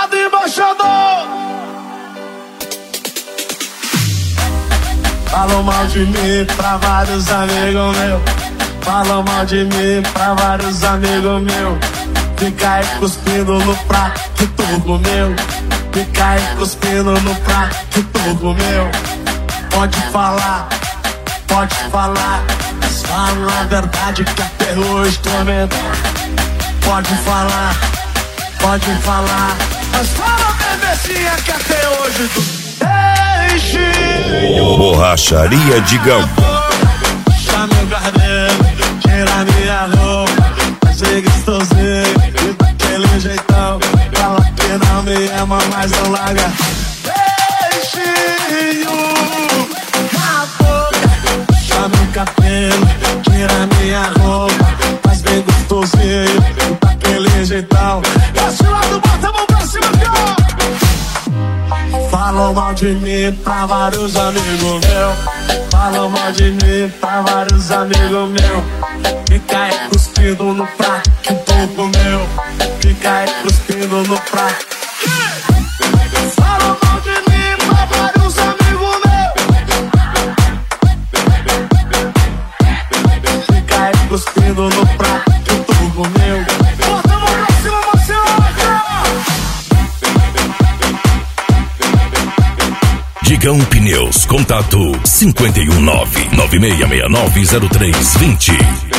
lado, embaixador. Falam mal de mim pra vários amigos meus. Falam mal de mim pra vários amigos meus. Fica aí cuspindo no prato que tu comeu. Fica aí cuspindo no prato que tu comeu. Pode falar, mas fala a verdade que até hoje tô medo. Pode falar, mas fala a bebecinha que até hoje tu... Borracharia Digão. Puxa meu cabelo, tira minha roupa, fazer gostosinho, daquele jeitão. Fala que não me ama, mas não larga. Beijinho na boca. Puxa meu cabelo, tira minha roupa, faz bem gostosinho, daquele jeitão. Desse lado, bota a mão pra cima, ó. Falam mal de mim pra vários amigos meus. Falam mal de mim pra vários amigos meus. Fica aí cuspindo no prato que tu comeu. Fica aí cuspindo no prato. Falam mal de mim pra vários amigos meus. Fica aí cuspindo no prato que tu comeu. Bota a mão pra cima, Digão Pneus, contato 519-9669-0320.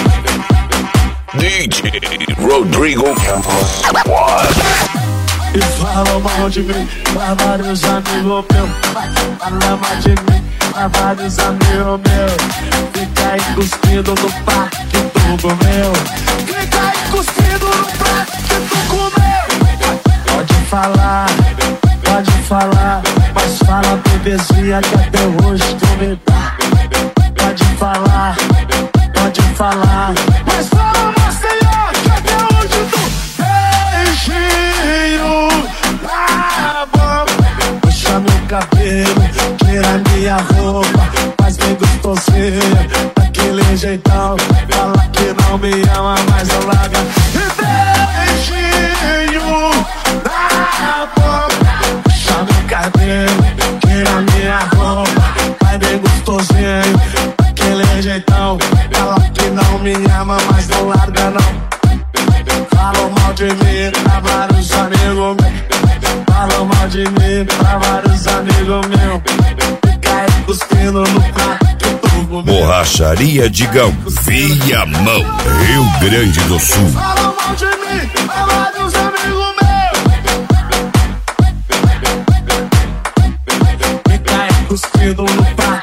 DJ Rodrigo Campos. E falam mal de mim pra vários amigos meus. Falam mal de mim pra vários amigos meus. Fica aí cuspindo no prato que tu comeu. Fica aí cuspindo no prato que tu comeu. Pode falar, mas fala bebezinha que até hoje tu me dá. Pode falar, mas fala Maceió que até hoje tu... Beijinho na boca. Puxa meu cabelo, tira minha roupa, faz bem gostosinho, daquele jeitão. Fala que não me ama, mas não larga. Beijinho na boca. Puxa meu cabelo, tira minha roupa, faz bem gostosinho, daquele jeitão. Fala que não me ama, mas não larga não. Falam mal de mim pra vários amigos meus. Falam mal de mim pra vários amigos meus. Fica aí cuspindo no prato que tu comeu. Borracharia Digão, Viamão, Rio Grande do Sul. Falam mal de mim pra vários amigos meus. Fica aí cuspindo no prato.